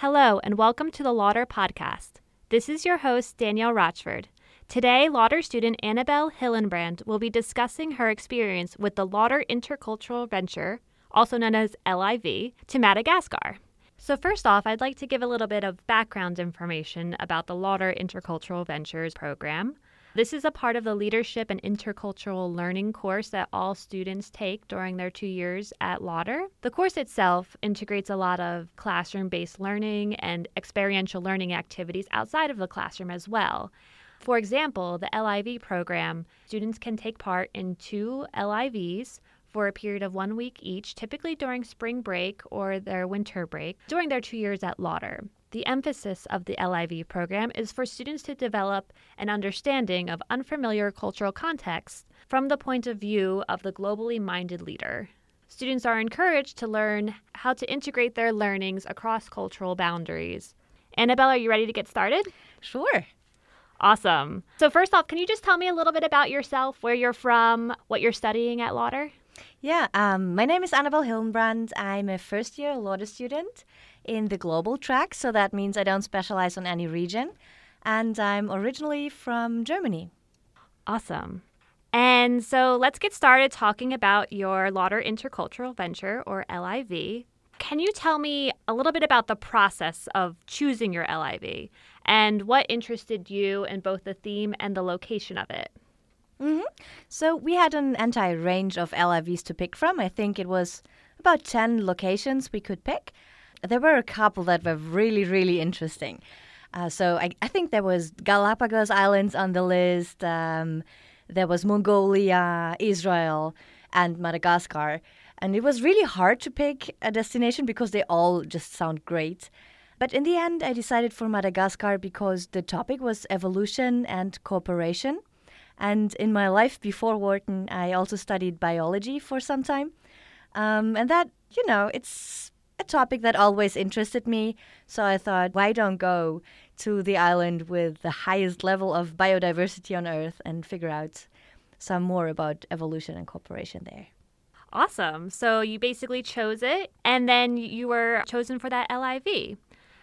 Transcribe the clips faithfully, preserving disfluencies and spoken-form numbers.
Hello, and welcome to the Lauder Podcast. This is your host, Danielle Rochford. Today, Lauder student Annabelle Hillenbrand will be discussing her experience with the Lauder Intercultural Venture, also known as L I V, to Madagascar. So first off, I'd like to give a little bit of background information about the Lauder Intercultural Ventures program. This is a part of the Leadership and Intercultural Learning course that all students take during their two years at Lauder. The course itself integrates a lot of classroom-based learning and experiential learning activities outside of the classroom as well. For example, the L I V program, students can take part in two L I Vs for a period of one week each, typically during spring break or their winter break, during their two years at Lauder. The emphasis of the L I V program is for students to develop an understanding of unfamiliar cultural contexts from the point of view of the globally minded leader. Students are encouraged to learn how to integrate their learnings across cultural boundaries. Annabelle, are you ready to get started? Sure. Awesome. So first off, can you just tell me a little bit about yourself, where you're from, what you're studying at Lauder? Yeah, um, my name is Annabelle Hillenbrand. I'm a first-year Lauder student in the global track, so that means I don't specialize on any region. And I'm originally from Germany. Awesome. And so let's get started talking about your Lauder Intercultural Venture, or L I V. Can you tell me a little bit about the process of choosing your L I V and what interested you in both the theme and the location of it? Mm-hmm. So we had an entire range of L I Vs to pick from. I think it was about ten locations we could pick. There were a couple that were really, really interesting. Uh, so I, I think there was Galapagos Islands on the list. Um, there was Mongolia, Israel, and Madagascar. And it was really hard to pick a destination because they all just sound great. But in the end, I decided for Madagascar because the topic was evolution and cooperation. And in my life before Wharton, I also studied biology for some time. Um, and that, you know, it's a topic that always interested me. So I thought, why don't go to the island with the highest level of biodiversity on Earth and figure out some more about evolution and cooperation there. Awesome. So you basically chose it, and then you were chosen for that L I V.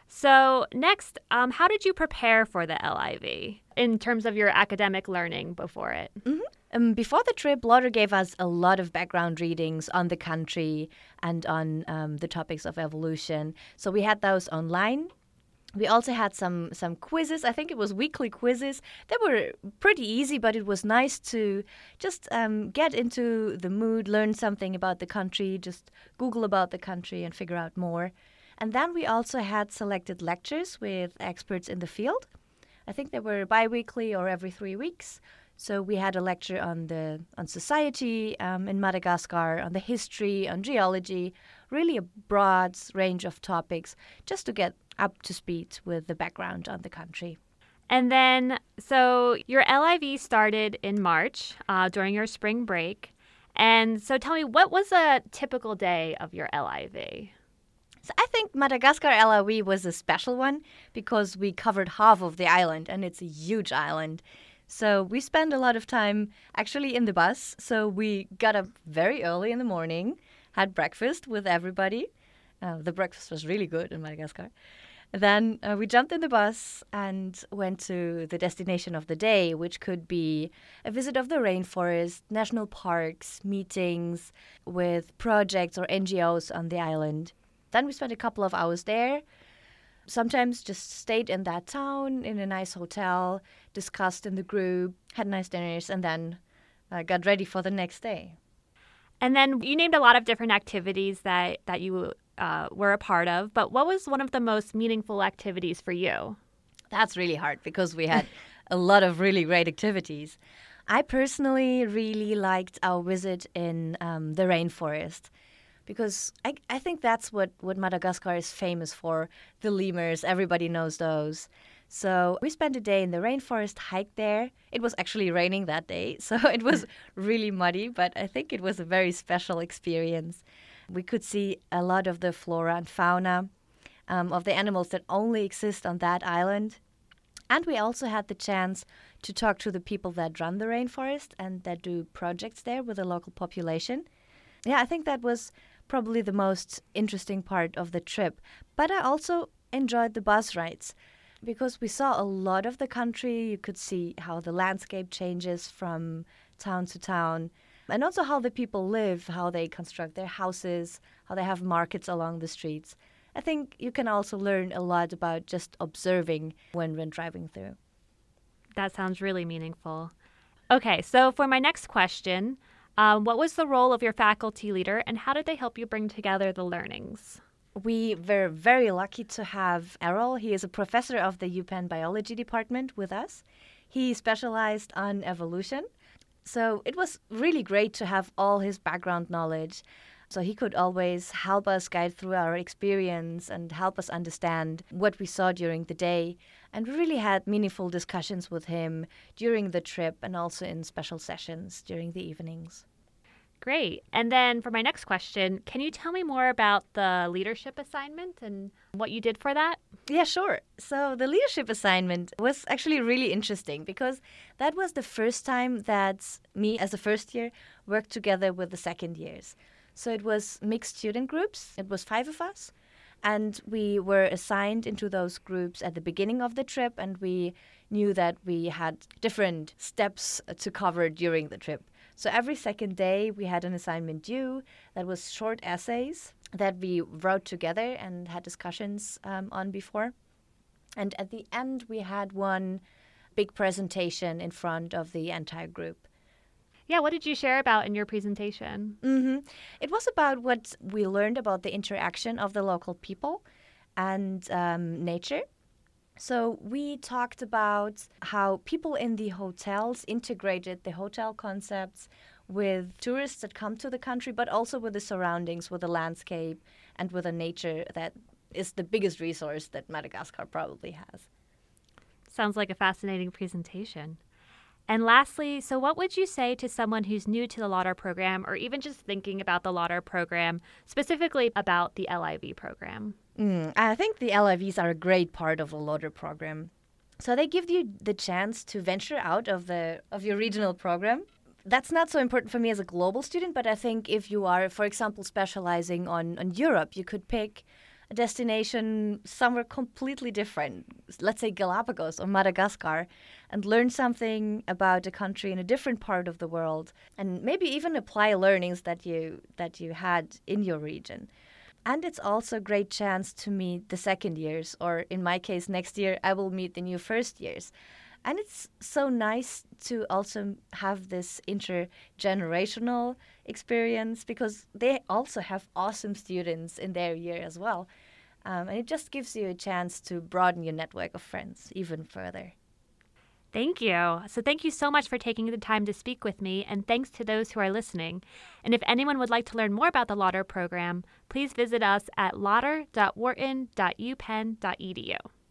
So next, um, how did you prepare for the L I V in terms of your academic learning before it? Mm-hmm. Um, before the trip, Lauder gave us a lot of background readings on the country and on um, the topics of evolution. So we had those online. We also had some some quizzes. I think it was weekly quizzes. They were pretty easy, but it was nice to just um, get into the mood, learn something about the country, just Google about the country and figure out more. And then we also had selected lectures with experts in the field. I think they were bi-weekly or every three weeks. So we had a lecture on the on society um, in Madagascar, on the history, on geology, really a broad range of topics just to get up to speed with the background on the country. And then, so your L I V started in March uh, during your spring break. And so tell me, what was a typical day of your L I V? So I think Madagascar L I V was a special one because we covered half of the island, and it's a huge island. So we spent a lot of time actually in the bus. So we got up very early in the morning, had breakfast with everybody. Uh, the breakfast was really good in Madagascar. Then uh, we jumped in the bus and went to the destination of the day, which could be a visit of the rainforest, national parks, meetings with projects or N G Os on the island. Then we spent a couple of hours there. Sometimes just stayed in that town in a nice hotel, discussed in the group, had nice dinners, and then uh, got ready for the next day. And then you named a lot of different activities that, that you uh, were a part of, but what was one of the most meaningful activities for you? That's really hard because we had a lot of really great activities. I personally really liked our visit in um, the rainforest. Because I, I think that's what, what Madagascar is famous for, the lemurs, everybody knows those. So we spent a day in the rainforest, hiked there. It was actually raining that day, so it was really muddy, but I think it was a very special experience. We could see a lot of the flora and fauna um, of the animals that only exist on that island. And we also had the chance to talk to the people that run the rainforest and that do projects there with the local population. Yeah, I think that was probably the most interesting part of the trip. But I also enjoyed the bus rides because we saw a lot of the country. You could see how the landscape changes from town to town, and also how the people live, how they construct their houses, how they have markets along the streets. I think you can also learn a lot about just observing when, when driving through. That sounds really meaningful. Okay, so for my next question, um, what was the role of your faculty leader and how did they help you bring together the learnings? We were very lucky to have Errol. He is a professor of the UPenn biology department with us. He specialized on evolution. So it was really great to have all his background knowledge. So he could always help us guide through our experience and help us understand what we saw during the day. And we really had meaningful discussions with him during the trip and also in special sessions during the evenings. Great. And then for my next question, can you tell me more about the leadership assignment and what you did for that? Yeah, sure. So the leadership assignment was actually really interesting because that was the first time that me as a first year worked together with the second years. So it was mixed student groups. It was five of us. And we were assigned into those groups at the beginning of the trip. And we knew that we had different steps to cover during the trip. So every second day we had an assignment due that was short essays that we wrote together and had discussions um, on before. And at the end we had one big presentation in front of the entire group. Yeah, what did you share about in your presentation? Mm-hmm. It was about what we learned about the interaction of the local people and um, nature. So we talked about how people in the hotels integrated the hotel concepts with tourists that come to the country, but also with the surroundings, with the landscape, and with the nature that is the biggest resource that Madagascar probably has. Sounds like a fascinating presentation. And lastly, so what would you say to someone who's new to the LOTAR program or even just thinking about the LOTAR program, specifically about the L I V program? Mm, I think the L I Vs are a great part of the LOTAR program. So they give you the chance to venture out of the of your regional program. That's not so important for me as a global student, but I think if you are, for example, specializing on, on Europe, you could pick a destination somewhere completely different, let's say Galapagos or Madagascar, and learn something about a country in a different part of the world, and maybe even apply learnings that you that you had in your region. And it's also a great chance to meet the second years, or in my case, next year, I will meet the new first years. And it's so nice to also have this intergenerational experience because they also have awesome students in their year as well. Um, and it just gives you a chance to broaden your network of friends even further. Thank you. So thank you so much for taking the time to speak with me, and thanks to those who are listening. And if anyone would like to learn more about the LOTAR program, please visit us at lotar dot wharton dot u penn dot e d u.